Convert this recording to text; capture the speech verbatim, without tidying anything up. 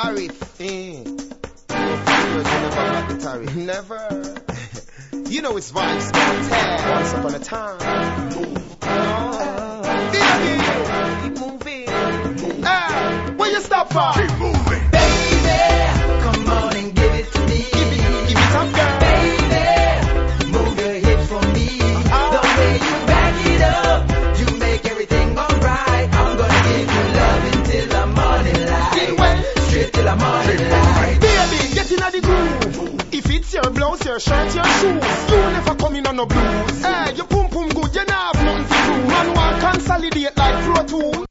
tariff. Eh. Never got the tariff. Never. You know it's Vibes Motel. Once upon a time. Oh. Baby, keep moving. Ah, where you stop for? Keep moving. Baby, come on and give it to me. Give it, give it up, girl. Baby, move your hips for me. Uh-huh. The way you back it up, you make everything alright. I'm gonna give you love until the morning light. Well, Straight till the morning light. baby, get in the groove. If it's your blouse, your shirt, your shoes, you never come in on no blues. Hey, your pum pum good, you never have nothing to do. Man want consolidate like Pro Tools.